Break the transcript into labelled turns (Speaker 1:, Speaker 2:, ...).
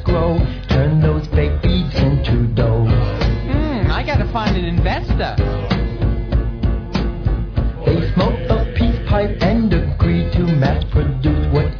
Speaker 1: grow. Turn those fake beads into dough.
Speaker 2: I gotta find an investor.
Speaker 1: They smoke a peace pipe and agree to mass produce what